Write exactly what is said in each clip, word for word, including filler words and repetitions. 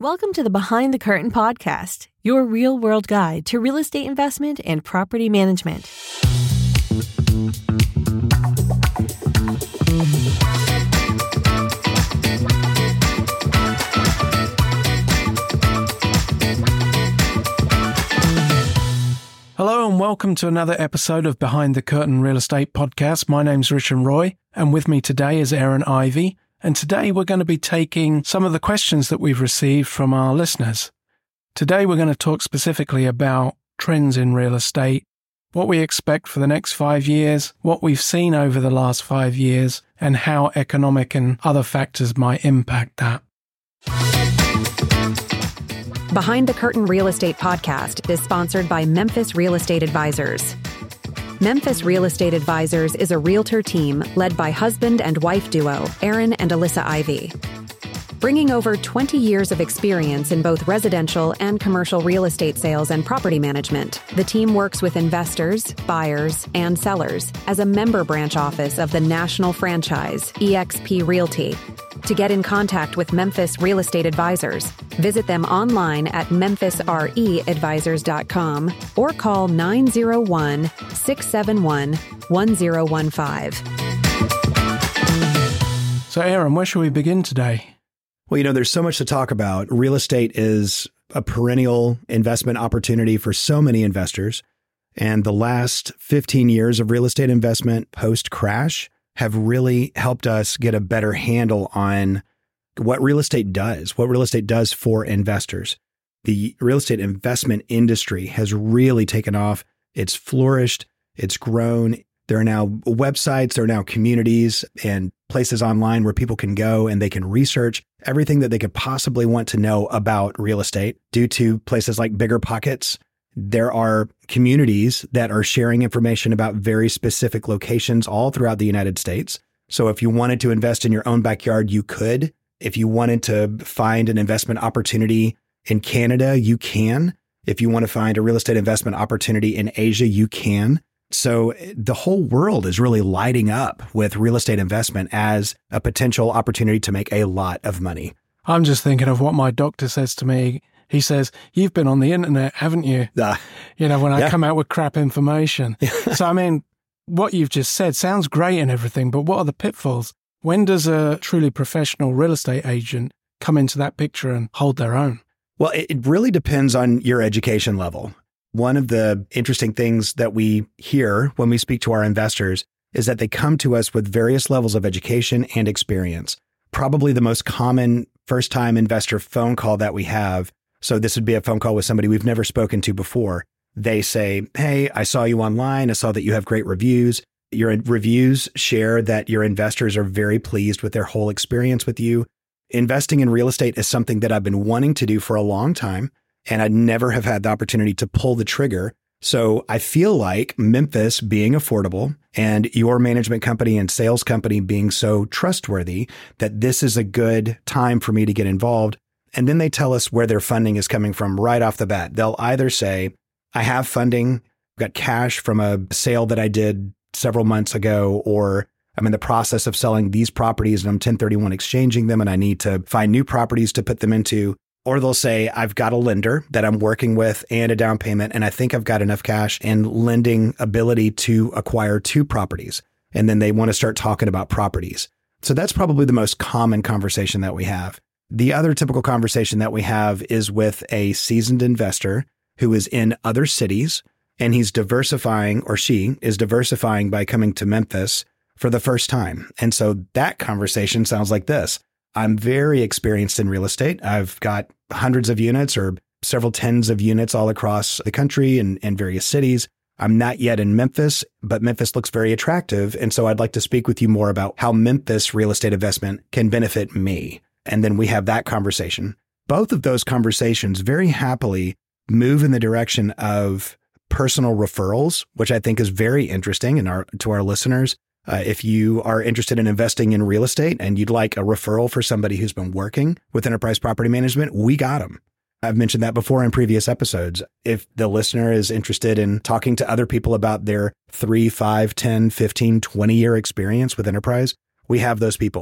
Welcome to the Behind the Curtain podcast, your real-world guide to real estate investment and property management. Hello and welcome to another episode of Behind the Curtain Real Estate Podcast. My name's Richard Roy, and with me today is Aaron Ivey. And today we're going to be taking some of the questions that we've received from our listeners. Today we're going to talk specifically about trends in real estate, what we expect for the next five years, what we've seen over the last five years, and how economic and other factors might impact that. Behind the Curtain Real Estate Podcast is sponsored by Memphis Real Estate Advisors. Memphis Real Estate Advisors is a realtor team led by husband and wife duo, Aaron and Alyssa Ivey. Bringing over twenty years of experience in both residential and commercial real estate sales and property management, the team works with investors, buyers, and sellers as a member branch office of the national franchise, E X P Realty. To get in contact with Memphis Real Estate Advisors, visit them online at memphis r e advisors dot com or call nine oh one, six seven one, one oh one five. So Aaron, where shall we begin today? Well, you know, there's so much to talk about. Real estate is a perennial investment opportunity for so many investors. And the last fifteen years of real estate investment post-crash have really helped us get a better handle on what real estate does, what real estate does for investors. The real estate investment industry has really taken off. It's flourished. It's grown. There are now websites, there are now communities and places online where people can go and they can research everything that they could possibly want to know about real estate. Due to places like BiggerPockets, there are communities that are sharing information about very specific locations all throughout the United States. So if you wanted to invest in your own backyard, you could. If you wanted to find an investment opportunity in Canada, you can. If you want to find a real estate investment opportunity in Asia, you can. So the whole world is really lighting up with real estate investment as a potential opportunity to make a lot of money. I'm just thinking of what my doctor says to me. He says, you've been on the internet, haven't you? Uh, you know, when I yeah. come out with crap information. So, I mean, what you've just said sounds great and everything, but what are the pitfalls? When does a truly professional real estate agent come into that picture and hold their own? Well, it really depends on your education level. One of the interesting things that we hear when we speak to our investors is that they come to us with various levels of education and experience. Probably the most common first-time investor phone call that we have. So this would be a phone call with somebody we've never spoken to before. They say, hey, I saw you online. I saw that you have great reviews. Your reviews share that your investors are very pleased with their whole experience with you. Investing in real estate is something that I've been wanting to do for a long time, and I never have had the opportunity to pull the trigger. So I feel like Memphis being affordable and your management company and sales company being so trustworthy that this is a good time for me to get involved. And then they tell us where their funding is coming from right off the bat. They'll either say, I have funding, I've got cash from a sale that I did several months ago, or I'm in the process of selling these properties and I'm ten thirty-one exchanging them and I need to find new properties to put them into. Or they'll say, I've got a lender that I'm working with and a down payment, and I think I've got enough cash and lending ability to acquire two properties. And then they want to start talking about properties. So that's probably the most common conversation that we have. The other typical conversation that we have is with a seasoned investor who is in other cities, and he's diversifying, or she is diversifying by coming to Memphis for the first time. And so that conversation sounds like this. I'm very experienced in real estate. I've got hundreds of units or several tens of units all across the country and in various cities. I'm not yet in Memphis, but Memphis looks very attractive. And so I'd like to speak with you more about how Memphis real estate investment can benefit me. And then we have that conversation. Both of those conversations very happily move in the direction of personal referrals, which I think is very interesting in our, to our listeners. Uh, if you are interested in investing in real estate and you'd like a referral for somebody who's been working with Enterprise Property Management, we got them. I've mentioned that before in previous episodes. If the listener is interested in talking to other people about their three, five, ten, fifteen, twenty year experience with Enterprise, we have those people.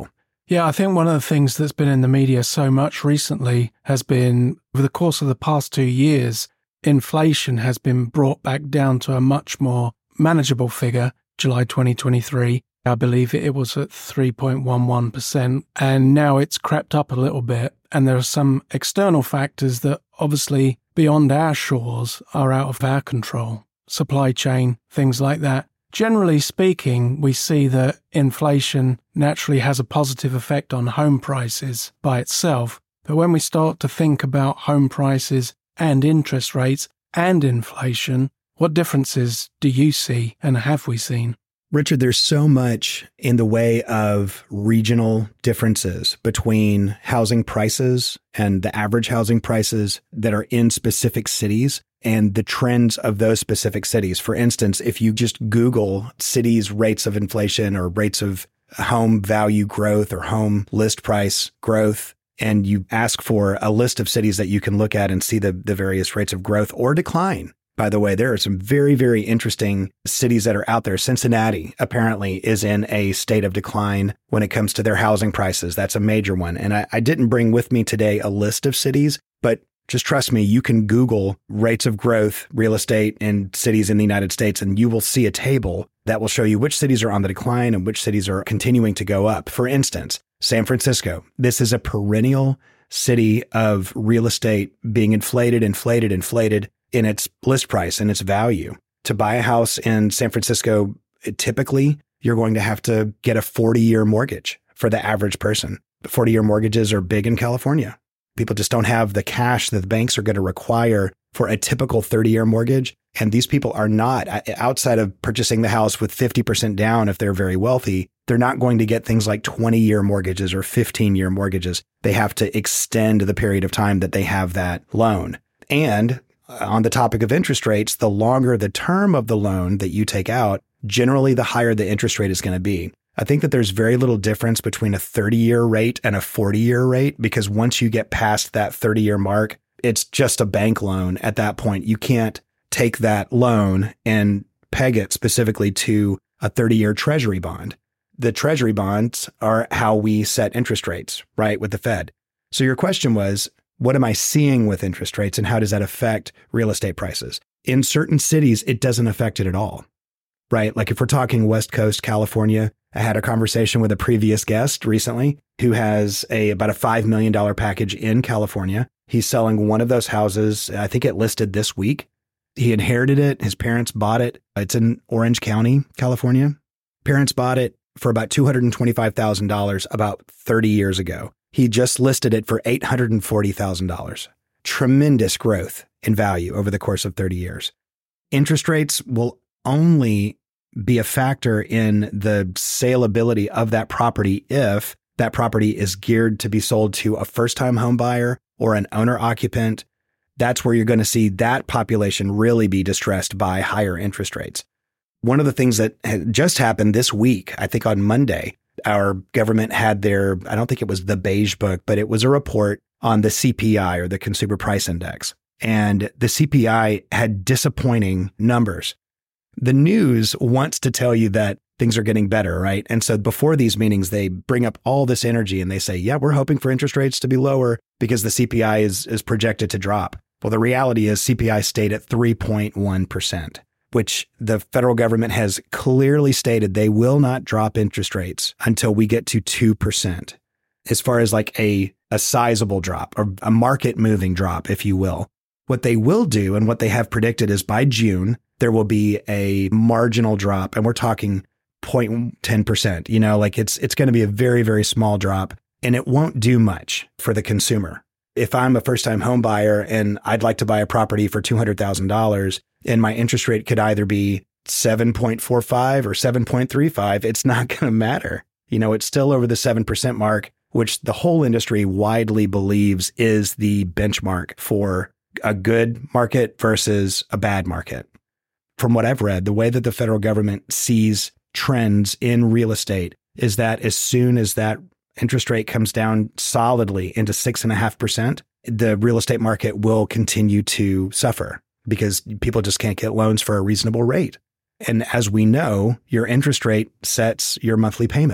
Yeah, I think one of the things that's been in the media so much recently has been, over the course of the past two years, inflation has been brought back down to a much more manageable figure. July twenty twenty-three, I believe it was at three point one one percent, and now it's crept up a little bit. And there are some external factors that obviously beyond our shores are out of our control. Supply chain, things like that. Generally speaking, we see that inflation naturally has a positive effect on home prices by itself. But when we start to think about home prices and interest rates and inflation, what differences do you see and have we seen? Richard, there's so much in the way of regional differences between housing prices and the average housing prices that are in specific cities and the trends of those specific cities. For instance, if you just Google cities' rates of inflation or rates of home value growth or home list price growth, and you ask for a list of cities that you can look at and see the, the various rates of growth or decline. By the way, there are some very, very interesting cities that are out there. Cincinnati apparently is in a state of decline when it comes to their housing prices. That's a major one. And I, I didn't bring with me today a list of cities, but just trust me, you can Google rates of growth, real estate in cities in the United States, and you will see a table that will show you which cities are on the decline and which cities are continuing to go up. For instance, San Francisco. This is a perennial city of real estate being inflated, inflated, inflated in its list price and its value. To buy a house in San Francisco, typically you're going to have to get a forty-year mortgage for the average person. forty-year mortgages are big in California. People just don't have the cash that the banks are going to require for a typical thirty-year mortgage. And these people are not, outside of purchasing the house with fifty percent down if they're very wealthy, they're not going to get things like twenty-year mortgages or fifteen-year mortgages. They have to extend the period of time that they have that loan. And on the topic of interest rates, the longer the term of the loan that you take out, generally the higher the interest rate is going to be. I think that there's very little difference between a thirty-year rate and a forty-year rate, because once you get past that thirty-year mark, it's just a bank loan at that point. You can't take that loan and peg it specifically to a thirty-year treasury bond. The treasury bonds are how we set interest rates, right, with the Fed. So your question was, what am I seeing with interest rates and how does that affect real estate prices? In certain cities, it doesn't affect it at all, right? Like if we're talking West Coast, California, I had a conversation with a previous guest recently who has a about a five million dollars package in California. He's selling one of those houses. I think it listed this week. He inherited it. His parents bought it. It's in Orange County, California. Parents bought it for about two hundred twenty-five thousand dollars about thirty years ago. He just listed it for eight hundred forty thousand dollars. Tremendous growth in value over the course of thirty years. Interest rates will only be a factor in the saleability of that property if that property is geared to be sold to a first-time home buyer or an owner-occupant. That's where you're going to see that population really be distressed by higher interest rates. One of the things that had just happened this week, I think on Monday, our government had their, I don't think it was the beige book, but it was a report on the C P I or the Consumer Price Index. And the C P I had disappointing numbers. The news wants to tell you that things are getting better, right? And so before these meetings, they bring up all this energy and they say, yeah, we're hoping for interest rates to be lower because the C P I is, is projected to drop. Well, the reality is C P I stayed at three point one percent, which the federal government has clearly stated they will not drop interest rates until we get to two percent, as far as like a, a sizable drop or a market moving drop, if you will. What they will do and what they have predicted is by June, there will be a marginal drop, and we're talking zero point one zero percent. You know, like it's it's going to be a very, very small drop, and it won't do much for the consumer. If I'm a first-time home buyer and I'd like to buy a property for two hundred thousand dollars and my interest rate could either be seven point four five or seven point three five, it's not going to matter. You know, it's still over the seven percent mark, which the whole industry widely believes is the benchmark for a good market versus a bad market. From what I've read, the way that the federal government sees trends in real estate is that as soon as that interest rate comes down solidly into six and a half percent, the real estate market will continue to suffer because people just can't get loans for a reasonable rate. And as we know, your interest rate sets your monthly payment.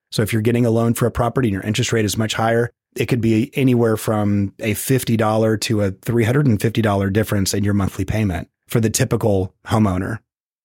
So if you're getting a loan for a property and your interest rate is much higher, it could be anywhere from a fifty dollars to a three hundred fifty dollars difference in your monthly payment for the typical homeowner.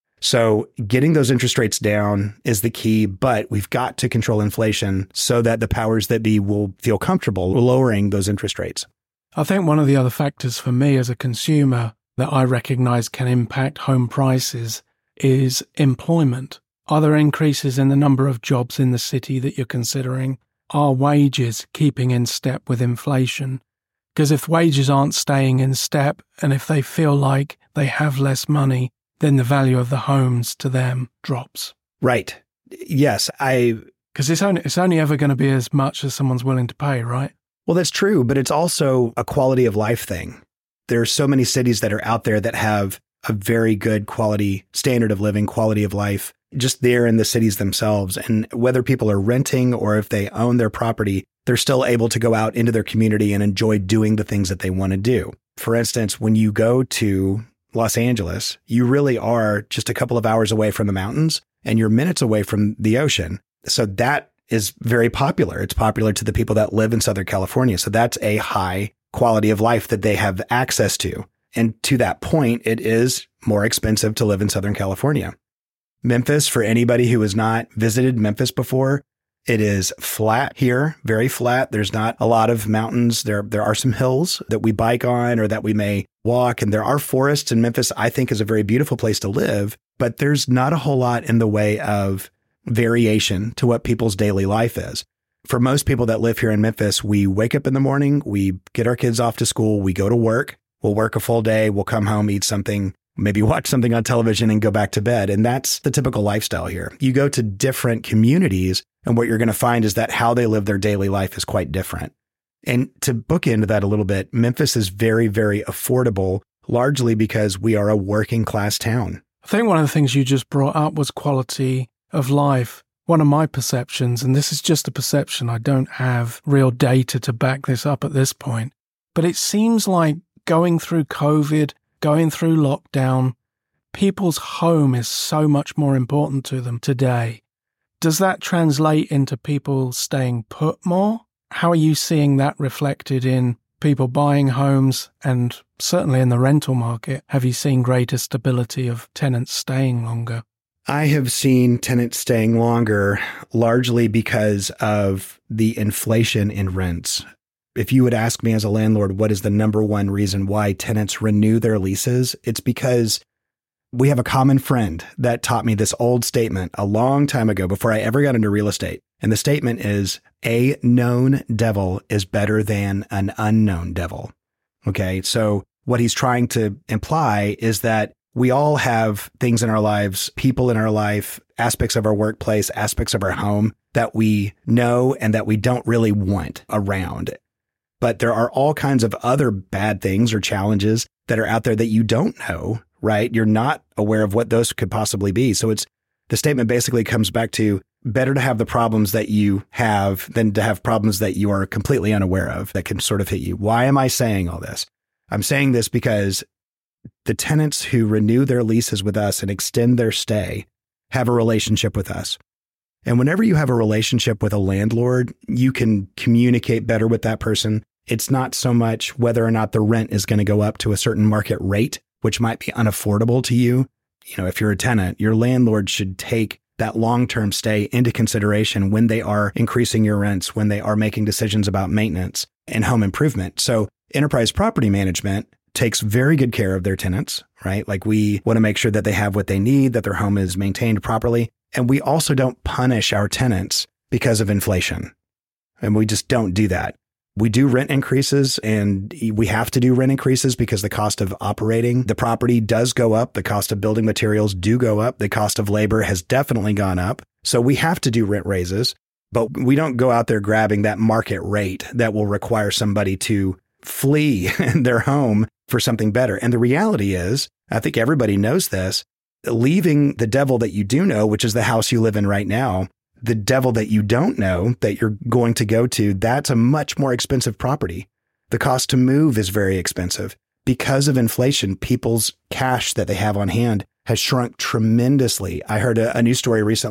So getting those interest rates down is the key, but we've got to control inflation so that the powers that be will feel comfortable lowering those interest rates. I think one of the other factors for me as a consumer that I recognize can impact home prices is employment. Are there increases in the number of jobs in the city that you're considering? Are wages keeping in step with inflation? Because if wages aren't staying in step and if they feel like they have less money, then the value of the homes to them drops. Right. Yes, I... Because it's only, it's only ever going to be as much as someone's willing to pay, right? Well, that's true, but it's also a quality of life thing. There are so many cities that are out there that have a very good quality standard of living, quality of life, just there in the cities themselves. And whether people are renting or if they own their property, they're still able to go out into their community and enjoy doing the things that they want to do. For instance, when you go to Los Angeles, you really are just a couple of hours away from the mountains and you're minutes away from the ocean. So that is very popular. It's popular to the people that live in Southern California. So that's a high quality of life that they have access to. And to that point, it is more expensive to live in Southern California. Memphis, for anybody who has not visited Memphis before, it is flat here, very flat. There's not a lot of mountains. There, there are some hills that we bike on or that we may walk. And there are forests in Memphis, I think is a very beautiful place to live, but there's not a whole lot in the way of variation to what people's daily life is. For most people that live here in Memphis, we wake up in the morning, we get our kids off to school, we go to work, we'll work a full day, we'll come home, eat something, maybe watch something on television and go back to bed. And that's the typical lifestyle here. You go to different communities and what you're going to find is that how they live their daily life is quite different. And to book into that a little bit, Memphis is very, very affordable, largely because we are a working class town. I think one of the things you just brought up was quality of life. One of my perceptions, and this is just a perception, I don't have real data to back this up at this point, but it seems like going through COVID, going through lockdown, people's home is so much more important to them today. Does that translate into people staying put more? How are you seeing that reflected in people buying homes and certainly in the rental market? Have you seen greater stability of tenants staying longer? I have seen tenants staying longer largely because of the inflation in rents. If you would ask me as a landlord, what is the number one reason why tenants renew their leases? It's because we have a common friend that taught me this old statement a long time ago before I ever got into real estate. And the statement is, a known devil is better than an unknown devil. Okay, so what he's trying to imply is that we all have things in our lives, people in our life, aspects of our workplace, aspects of our home that we know and that we don't really want around. But there are all kinds of other bad things or challenges that are out there that you don't know, right? You're not aware of what those could possibly be. So it's the statement basically comes back to better to have the problems that you have than to have problems that you are completely unaware of that can sort of hit you. Why am I saying all this? I'm saying this because the tenants who renew their leases with us and extend their stay have a relationship with us. And whenever you have a relationship with a landlord, you can communicate better with that person. It's not so much whether or not the rent is going to go up to a certain market rate, which might be unaffordable to you. You know, if you're a tenant, your landlord should take that long-term stay into consideration when they are increasing your rents, when they are making decisions about maintenance and home improvement. So Enterprise Property Management takes very good care of their tenants, right? Like we want to make sure that they have what they need, that their home is maintained properly. And we also don't punish our tenants because of inflation. And we just don't do that. We do rent increases and we have to do rent increases because the cost of operating the property does go up. The cost of building materials do go up. The cost of labor has definitely gone up. So we have to do rent raises, but we don't go out there grabbing that market rate that will require somebody to flee their home for something better. And the reality is, I think everybody knows this, leaving the devil that you do know, which is the house you live in right now, the devil that you don't know that you're going to go to, that's a much more expensive property. The cost to move is very expensive. Because of inflation, people's cash that they have on hand has shrunk tremendously. I heard a, a news story recently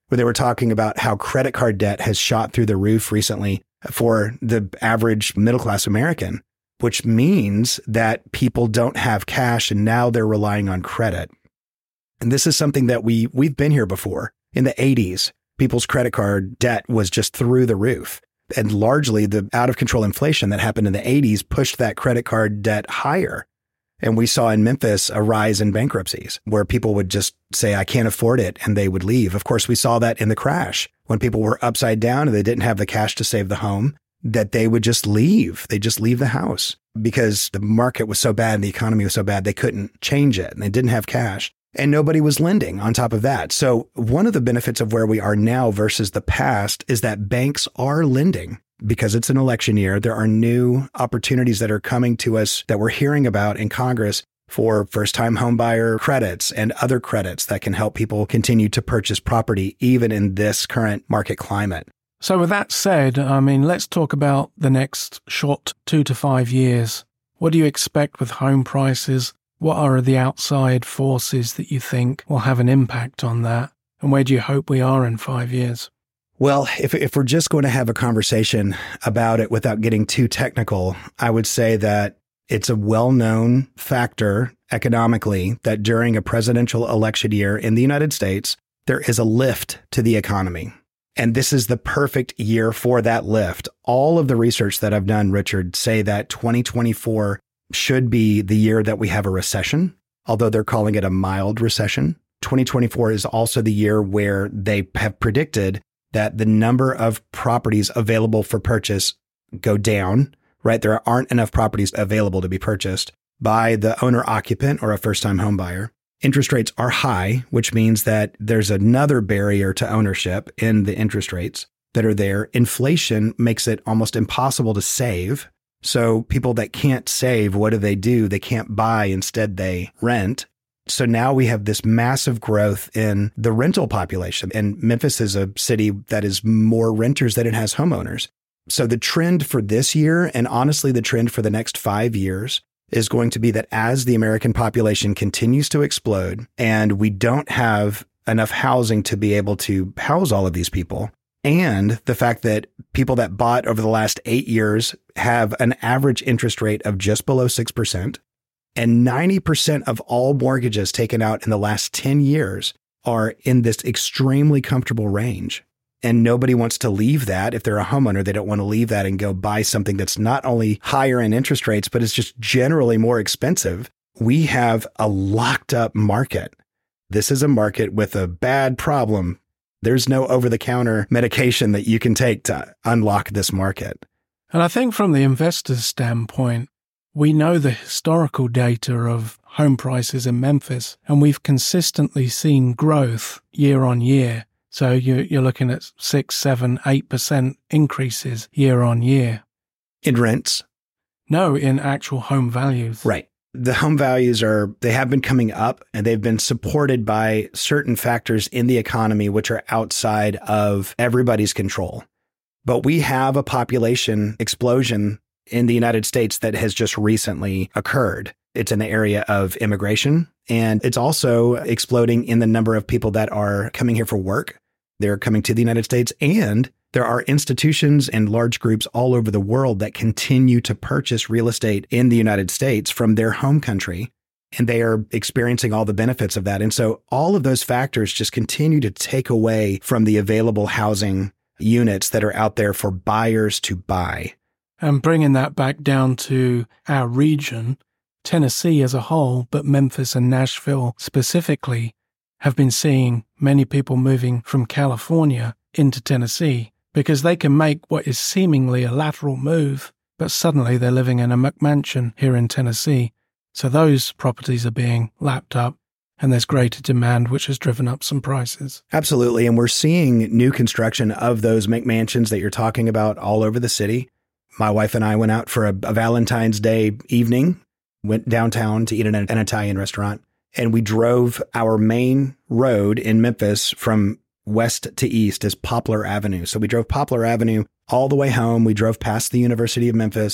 where they were talking about how credit card debt has shot through the roof recently for the average middle-class American, which means that people don't have cash and now they're relying on credit. And this is something that we, we've been here before. In the eighties, people's credit card debt was just through the roof. And largely the out-of-control inflation that happened in the eighties pushed that credit card debt higher. And we saw in Memphis a rise in bankruptcies where people would just say, I can't afford it, and they would leave. Of course, we saw that in the crash when people were upside down and they didn't have the cash to save the home, that they would just leave. They just leave the house because the market was so bad and the economy was so bad, they couldn't change it and they didn't have cash. And nobody was lending on top of that. So one of the benefits of where we are now versus the past is that banks are lending. Because it's an election year, there are new opportunities that are coming to us that we're hearing about in Congress for first-time homebuyer credits and other credits that can help people continue to purchase property even in this current market climate. So with that said, I mean, let's talk about the next short two to five years. What do you expect with home prices? What are the outside forces that you think will have an impact on that? And where do you hope we are in five years? Well, if if we're just going to have a conversation about it without getting too technical, I would say that it's a well-known factor economically that during a presidential election year in the United States, there is a lift to the economy. And this is the perfect year for that lift. All of the research that I've done, Richard, say that twenty twenty-four should be the year that we have a recession, although they're calling it a mild recession. twenty twenty-four is also the year where they have predicted that the number of properties available for purchase go down, right? There aren't enough properties available to be purchased by the owner-occupant or a first-time home buyer. Interest rates are high, which means that there's another barrier to ownership in the interest rates that are there. Inflation makes it almost impossible to save. So people that can't save, what do they do? They can't buy, instead they rent. So now we have this massive growth in the rental population. And Memphis is a city that is more renters than it has homeowners. So the trend for this year, and honestly the trend for the next five years, is going to be that as the American population continues to explode and we don't have enough housing to be able to house all of these people, and the fact that people that bought over the last eight years have an average interest rate of just below six percent, and ninety percent of all mortgages taken out in the last ten years are in this extremely comfortable range. And nobody wants to leave that. If they're a homeowner, they don't want to leave that and go buy something that's not only higher in interest rates, but it's just generally more expensive. We have a locked up market. This is a market with a bad problem. There's no over-the-counter medication that you can take to unlock this market. And I think from the investor's standpoint, we know the historical data of home prices in Memphis, and we've consistently seen growth year on year. So you're looking at six, seven, eight percent increases year on year. In rents? No, in actual home values. Right. The home values are, they have been coming up, and they've been supported by certain factors in the economy, which are outside of everybody's control. But we have a population explosion in the United States that has just recently occurred. It's in the area of immigration, and it's also exploding in the number of people that are coming here for work. They're coming to the United States, and there are institutions and large groups all over the world that continue to purchase real estate in the United States from their home country, and they are experiencing all the benefits of that. And so all of those factors just continue to take away from the available housing units that are out there for buyers to buy. And bringing that back down to our region, Tennessee as a whole, but Memphis and Nashville specifically, have been seeing many people moving from California into Tennessee because they can make what is seemingly a lateral move, but suddenly they're living in a McMansion here in Tennessee. So those properties are being lapped up, and there's greater demand, which has driven up some prices. Absolutely. And we're seeing new construction of those McMansions that you're talking about all over the city. My wife and I went out for a, a Valentine's Day evening, went downtown to eat at an, an Italian restaurant, and we drove our main road in Memphis from west to east is Poplar Avenue. So we drove Poplar Avenue all the way home. We drove past the University of Memphis.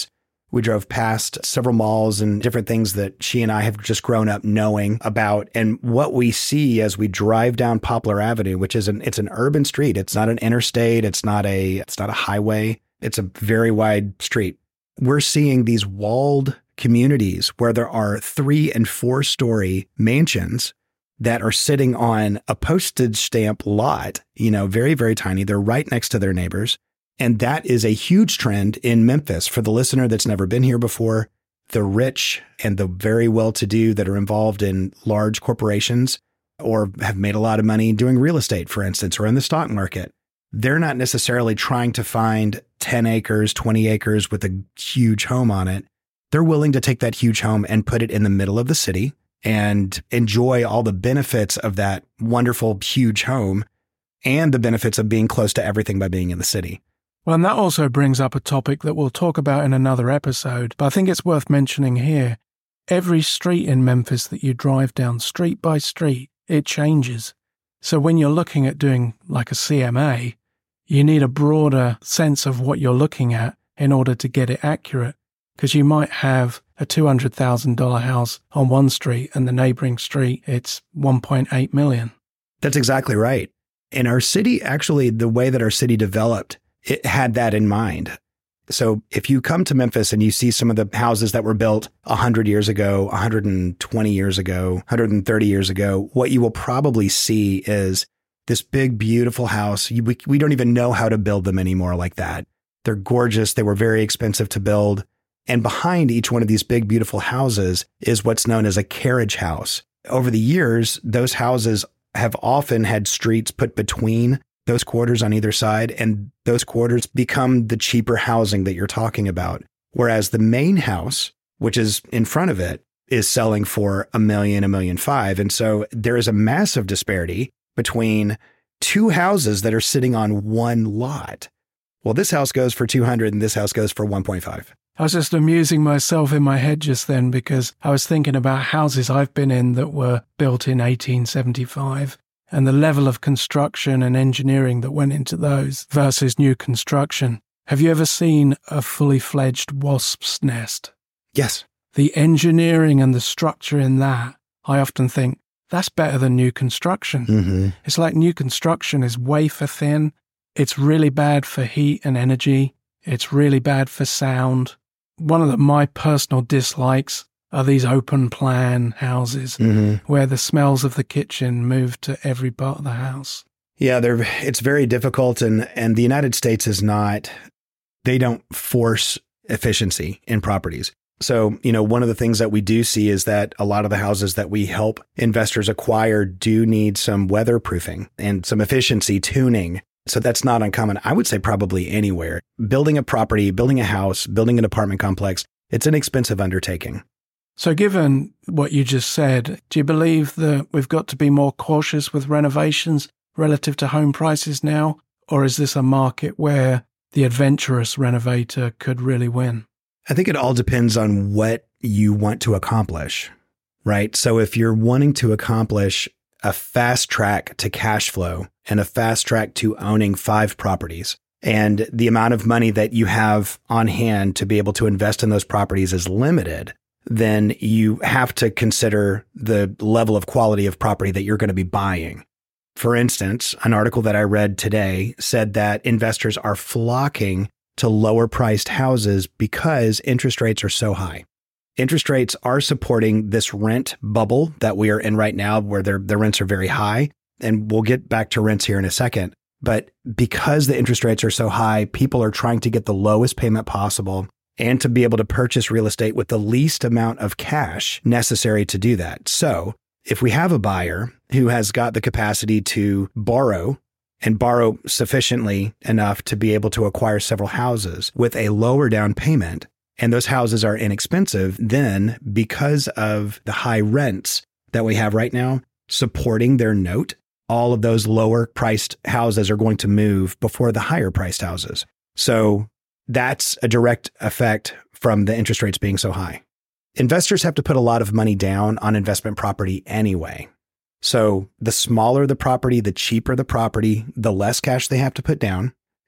We drove past several malls and different things that she and I have just grown up knowing about. And what we see as we drive down Poplar Avenue, which is an, it's an urban street. It's not an interstate. It's not a, it's not a highway. It's a very wide street. We're seeing these walled communities where there are three and four story mansions that are sitting on a postage stamp lot, you know, very, very tiny. They're right next to their neighbors. And that is a huge trend in Memphis. For the listener that's never been here before, the rich and the very well-to-do that are involved in large corporations or have made a lot of money doing real estate, for instance, or in the stock market, they're not necessarily trying to find ten acres, twenty acres with a huge home on it. They're willing to take that huge home and put it in the middle of the city and enjoy all the benefits of that wonderful, huge home and the benefits of being close to everything by being in the city. Well, and that also brings up a topic that we'll talk about in another episode, but I think it's worth mentioning here. Every street in Memphis that you drive down, street by street, it changes. So when you're looking at doing like a C M A, you need a broader sense of what you're looking at in order to get it accurate, because you might have a two hundred thousand dollars house on one street and the neighboring street, it's one point eight million dollars. That's exactly right. In our city, actually, the way that our city developed, it had that in mind. So if you come to Memphis and you see some of the houses that were built one hundred years ago, one hundred twenty years ago, one hundred thirty years ago, what you will probably see is this big, beautiful house. You, we, we don't even know how to build them anymore like that. They're gorgeous. They were very expensive to build. And behind each one of these big, beautiful houses is what's known as a carriage house. Over the years, those houses have often had streets put between those quarters on either side, and those quarters become the cheaper housing that you're talking about. Whereas the main house, which is in front of it, is selling for a million, a million five. And so there is a massive disparity between two houses that are sitting on one lot. Well, this house goes for two hundred and this house goes for one point five. I was just amusing myself in my head just then because I was thinking about houses I've been in that were built in eighteen seventy-five. And the level of construction and engineering that went into those versus new construction. Have you ever seen a fully fledged wasp's nest? Yes. The engineering and the structure in that, I often think, that's better than new construction. Mm-hmm. It's like new construction is wafer thin. It's really bad for heat and energy. It's really bad for sound. One of the, my personal dislikes are these open plan houses mm-hmm. where the smells of the kitchen move to every part of the house. Yeah, they're, it's very difficult. And, and the United States is not, they don't force efficiency in properties. So, you know, one of the things that we do see is that a lot of the houses that we help investors acquire do need some weatherproofing and some efficiency tuning. So that's not uncommon. I would say probably anywhere. Building a property, building a house, building an apartment complex, it's an expensive undertaking. So given what you just said, do you believe that we've got to be more cautious with renovations relative to home prices now? Or is this a market where the adventurous renovator could really win? I think it all depends on what you want to accomplish, right? So if you're wanting to accomplish a fast track to cash flow and a fast track to owning five properties, and the amount of money that you have on hand to be able to invest in those properties is limited, then you have to consider the level of quality of property that you're going to be buying. For instance, an article that I read today said that investors are flocking to lower priced houses because interest rates are so high. Interest rates are supporting this rent bubble that we are in right now where their, the rents are very high. And we'll get back to rents here in a second. But because the interest rates are so high, people are trying to get the lowest payment possible and to be able to purchase real estate with the least amount of cash necessary to do that. So if we have a buyer who has got the capacity to borrow and borrow sufficiently enough to be able to acquire several houses with a lower down payment, and those houses are inexpensive, then because of the high rents that we have right now supporting their note, all of those lower priced houses are going to move before the higher priced houses. So that's a direct effect from the interest rates being so high. Investors have to put a lot of money down on investment property anyway. So the smaller the property, the cheaper the property, the less cash they have to put down.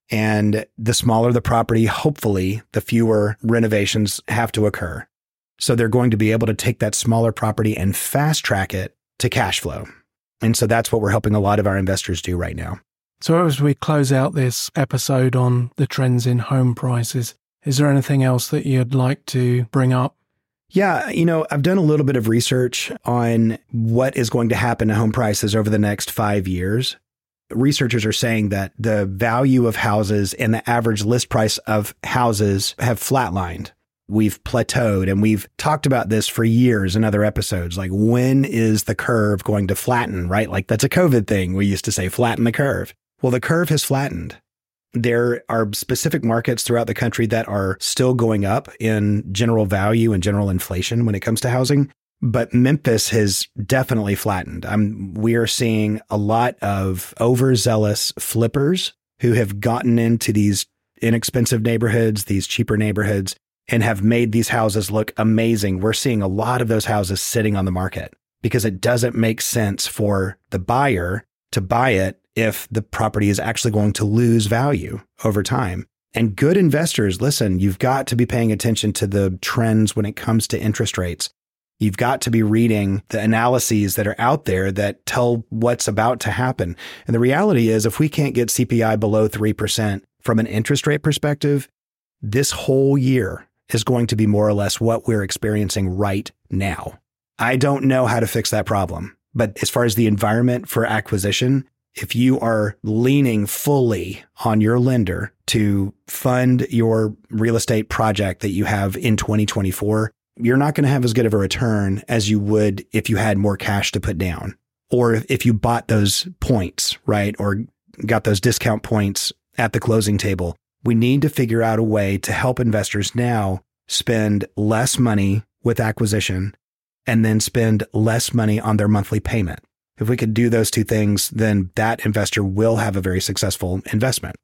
And the smaller the property, hopefully, the fewer renovations have to occur. So they're going to be able to take that smaller property and fast track it to cash flow. And so that's what we're helping a lot of our investors do right now. So as we close out this episode on the trends in home prices, is there anything else that you'd like to bring up? Yeah, you know, I've done a little bit of research on what is going to happen to home prices over the next five years. Researchers are saying that the value of houses and the average list price of houses have flatlined. We've plateaued, and we've talked about this for years in other episodes. Like, when is the curve going to flatten, right? Like, that's a COVID thing. We used to say, flatten the curve. Well, the curve has flattened. There are specific markets throughout the country that are still going up in general value and general inflation when it comes to housing. But Memphis has definitely flattened. I'm, we are seeing a lot of overzealous flippers who have gotten into these inexpensive neighborhoods, these cheaper neighborhoods, and have made these houses look amazing. We're seeing a lot of those houses sitting on the market because it doesn't make sense for the buyer to buy it if the property is actually going to lose value over time. And good investors, listen, you've got to be paying attention to the trends when it comes to interest rates. You've got to be reading the analyses that are out there that tell what's about to happen. And the reality is, if we can't get C P I below three percent from an interest rate perspective, this whole year is going to be more or less what we're experiencing right now. I don't know how to fix that problem. But as far as the environment for acquisition, if you are leaning fully on your lender to fund your real estate project that you have in twenty twenty-four, you're not going to have as good of a return as you would if you had more cash to put down, or if you bought those points, right? Or got those discount points at the closing table. We need to figure out a way to help investors now spend less money with acquisition and then spend less money on their monthly payment. If we could do those two things, then that investor will have a very successful investment.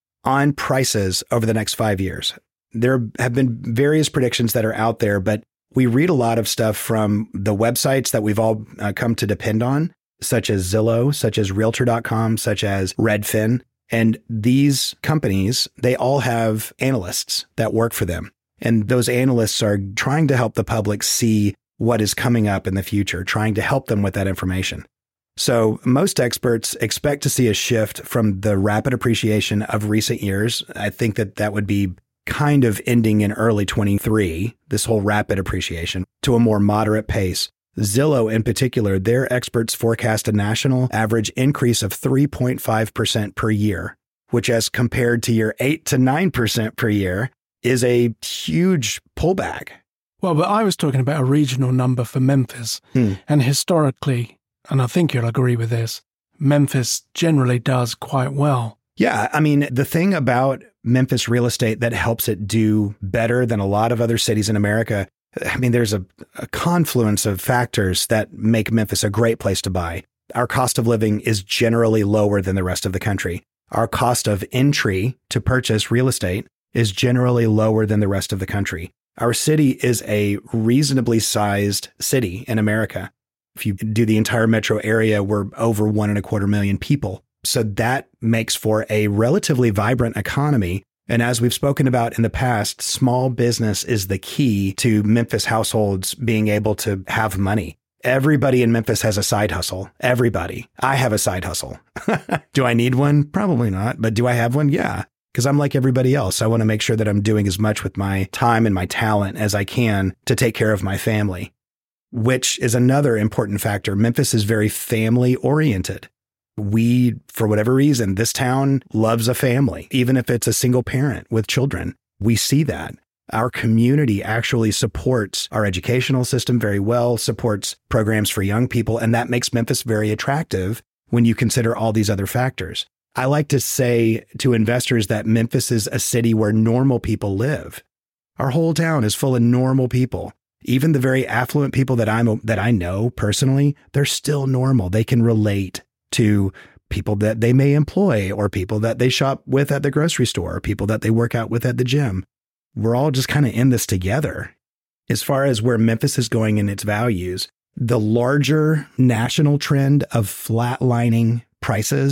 On prices over the next five years, there have been various predictions that are out there, but we read a lot of stuff from the websites that we've all uh, come to depend on, such as Zillow, such as Realtor dot com, such as Redfin. And these companies, they all have analysts that work for them. And those analysts are trying to help the public see what is coming up in the future, trying to help them with that information. So most experts expect to see a shift from the rapid appreciation of recent years. I think that that would be kind of ending in early twenty-three, this whole rapid appreciation, to a more moderate pace. Zillow in particular, their experts forecast a national average increase of three point five percent per year, which as compared to your eight to nine percent per year is a huge pullback. Well, but I was talking about a regional number for Memphis. Hmm. And historically, and I think you'll agree with this, Memphis generally does quite well. Yeah. I mean, the thing about Memphis real estate that helps it do better than a lot of other cities in America, I mean, there's a, a confluence of factors that make Memphis a great place to buy. Our cost of living is generally lower than the rest of the country. Our cost of entry to purchase real estate is generally lower than the rest of the country. Our city is a reasonably sized city in America. If you do the entire metro area, we're over one and a quarter million people. So that makes for a relatively vibrant economy. And as we've spoken about in the past, small business is the key to Memphis households being able to have money. Everybody in Memphis has a side hustle. Everybody. I have a side hustle. Do I need one? Probably not. But do I have one? Yeah. Because I'm like everybody else. I want to make sure that I'm doing as much with my time and my talent as I can to take care of my family, which is another important factor. Memphis is very family oriented. We, for whatever reason, this town loves a family, even if it's a single parent with children. We see that. Our community actually supports our educational system very well, supports programs for young people, and that makes Memphis very attractive when you consider all these other factors. I like to say to investors that Memphis is a city where normal people live. Our whole town is full of normal people. Even the very affluent people that I'm that I know personally, they're still normal. They can relate to people that they may employ or people that they shop with at the grocery store or people that they work out with at the gym. We're all just kind of in this together. As far as where Memphis is going in its values, the larger national trend of flatlining prices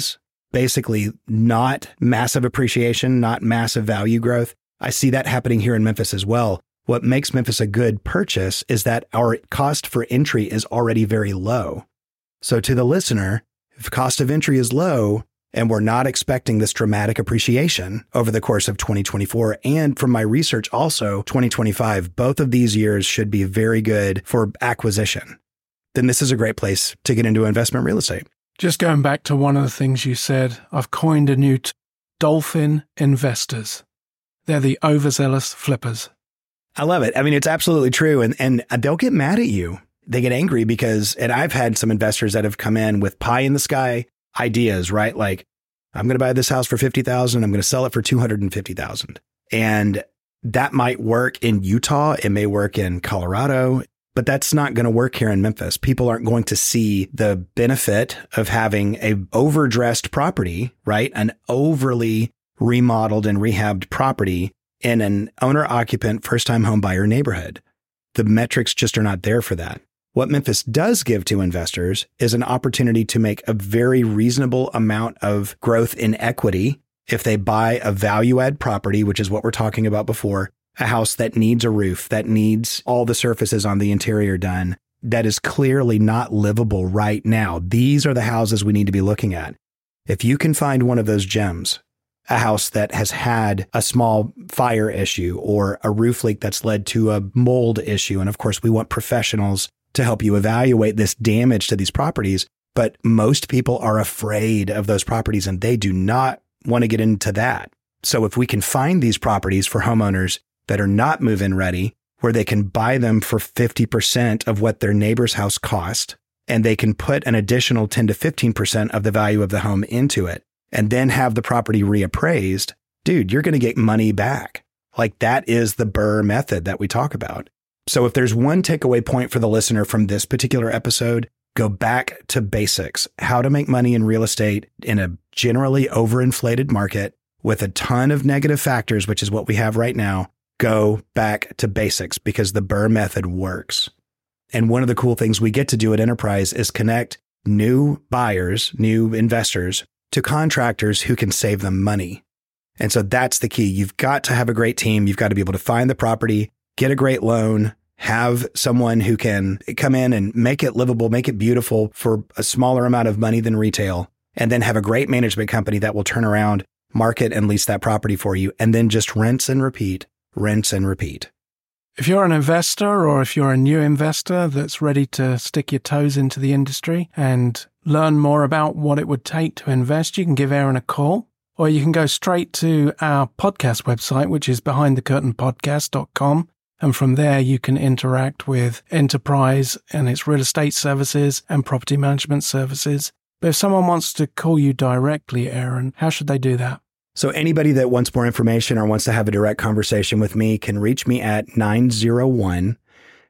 basically not massive appreciation, not massive value growth. I see that happening here in Memphis as well. What makes Memphis a good purchase is that our cost for entry is already very low. So to the listener, if cost of entry is low and we're not expecting this dramatic appreciation over the course of twenty twenty-four, and from my research also twenty twenty-five, both of these years should be very good for acquisition, then this is a great place to get into investment real estate. Just going back to one of the things you said, I've coined a new t- dolphin investors. They're the overzealous flippers. I love it. I mean, it's absolutely true. And and they'll get mad at you. They get angry because, and I've had some investors that have come in with pie in the sky ideas, right? Like, I'm going to buy this house for fifty thousand dollars. I'm going to sell it for two hundred fifty thousand dollars. And that might work in Utah. It may work in Colorado, but that's not going to work here in Memphis. People aren't going to see the benefit of having a overdressed property, right? An overly remodeled and rehabbed property in an owner-occupant first-time home buyer neighborhood. The metrics just are not there for that. What Memphis does give to investors is an opportunity to make a very reasonable amount of growth in equity if they buy a value-add property, which is what we're talking about before, a house that needs a roof, that needs all the surfaces on the interior done, that is clearly not livable right now. These are the houses we need to be looking at. If you can find one of those gems, a house that has had a small fire issue or a roof leak that's led to a mold issue. And of course, we want professionals to help you evaluate this damage to these properties. But most people are afraid of those properties and they do not want to get into that. So if we can find these properties for homeowners that are not move-in ready, where they can buy them for fifty percent of what their neighbor's house cost, and they can put an additional ten to fifteen percent of the value of the home into it, and then have the property reappraised, dude, you're going to get money back. Like, that is the BRRRR method that we talk about. So if there's one takeaway point for the listener from this particular episode, go back to basics. How to make money in real estate in a generally overinflated market with a ton of negative factors, which is what we have right now. Go back to basics because the BRRRR method works. And one of the cool things we get to do at Enterprise is connect new buyers, new investors, to contractors who can save them money. And so that's the key. You've got to have a great team. You've got to be able to find the property, get a great loan, have someone who can come in and make it livable, make it beautiful for a smaller amount of money than retail, and then have a great management company that will turn around, market and lease that property for you, and then just rinse and repeat, rinse and repeat. If you're an investor or if you're a new investor that's ready to stick your toes into the industry and learn more about what it would take to invest, you can give Aaron a call, or you can go straight to our podcast website, which is behind the curtain podcast dot com. And from there, you can interact with Enterprise and its real estate services and property management services. But if someone wants to call you directly, Aaron, how should they do that? So anybody that wants more information or wants to have a direct conversation with me can reach me at nine oh one,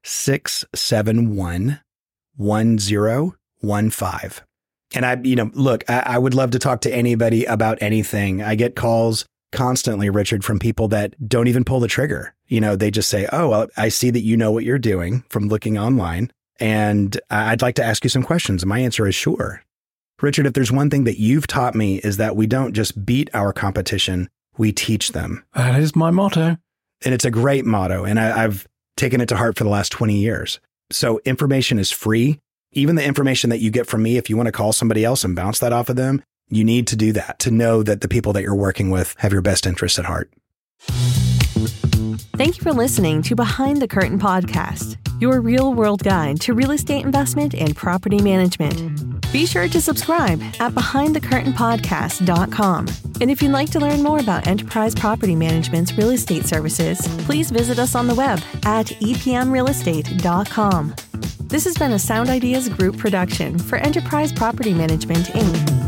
six seven one, one oh one five. And I, you know, look, I, I would love to talk to anybody about anything. I get calls constantly, Richard, from people that don't even pull the trigger. You know, they just say, oh, well, I see that you know what you're doing from looking online, and I'd like to ask you some questions. And my answer is sure. Richard, if there's one thing that you've taught me is that we don't just beat our competition, we teach them. That is my motto. And it's a great motto. And I, I've taken it to heart for the last twenty years. So information is free. Even the information that you get from me, if you want to call somebody else and bounce that off of them, you need to do that to know that the people that you're working with have your best interests at heart. Thank you for listening to Behind the Curtain Podcast, your real-world guide to real estate investment and property management. Be sure to subscribe at behind the curtain podcast dot com. And if you'd like to learn more about Enterprise Property Management's real estate services, please visit us on the web at e p m real estate dot com. This has been a Sound Ideas Group production for Enterprise Property Management, Incorporated.